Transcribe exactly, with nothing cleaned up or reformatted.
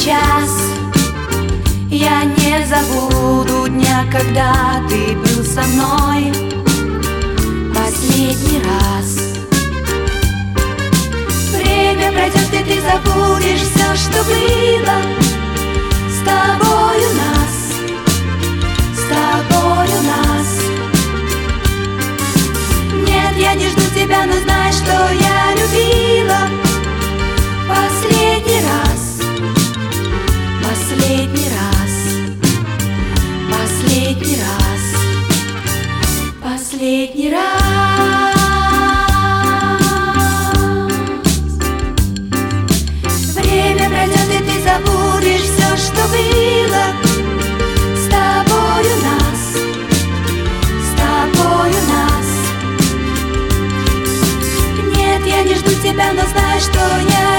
сейчас. Я не забуду дня, когда ты был со мной последний раз. Время пройдет, и ты забудешь все, что было с тобою нас, с тобою нас. Нет, я не жду тебя, но знай, что я любила последний раз, последний раз, последний раз, последний раз. Время пройдет, и ты забудешь все, что было с тобою нас, с тобою нас. Нет, я не жду тебя, но знай, что я